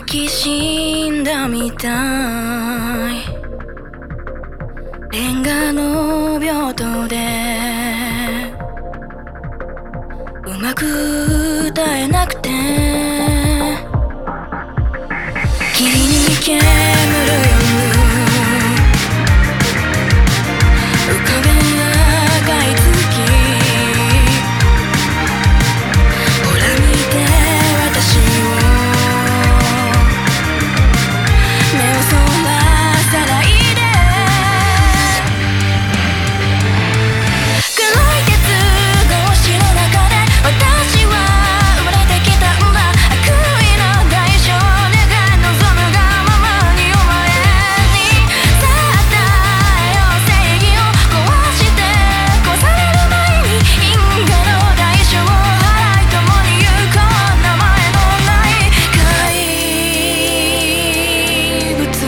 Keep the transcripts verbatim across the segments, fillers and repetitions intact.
泣き死んだみたい。レンガの病棟でうまく歌えなくて霧に煙る夜浮かべ赤い月ほら見て私を目をそらさないで黒い鉄格子の中で私は生まれてきたんだ。悪意の代償願い望むがままにお前にさあ与えよう正義を壊して壊される前に因果の代償を払い共に行こう。名前のない怪物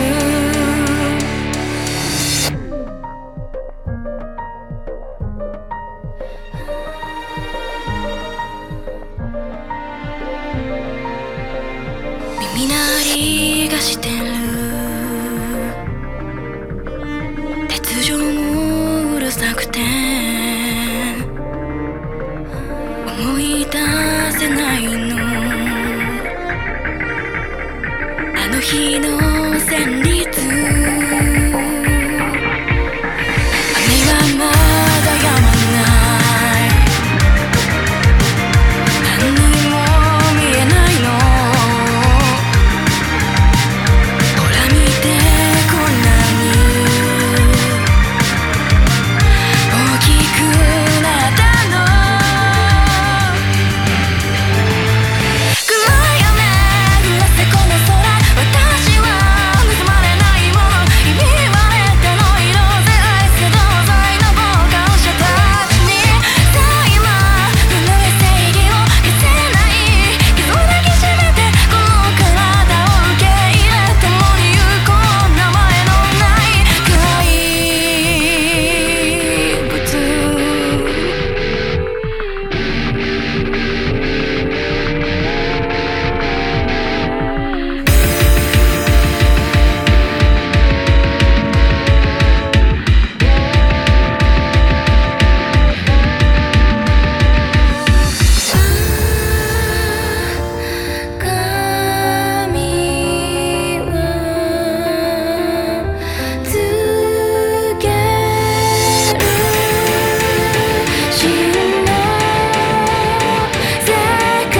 耳鳴りがしてる鉄条もうるさくて思い出せないのあの日の旋律雨はまだ止まない何にも見えないのほら見てこんなに大きくなったの黒い雨降らせこの空私は盗まれないものひび割れての色で愛す同罪の傍観者たちにさあ今震え正義を消せない傷を抱きしめてこの体を受け入れ共に行こう。名前のない怪物髪はつける真の世界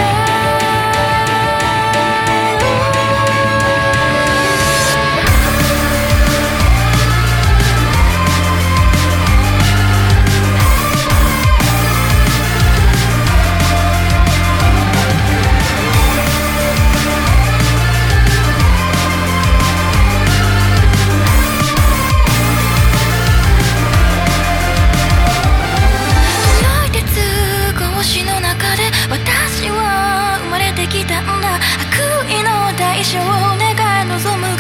黒い鉄格子の中で私は生まれてきたんだ。悪意の代償を願い望む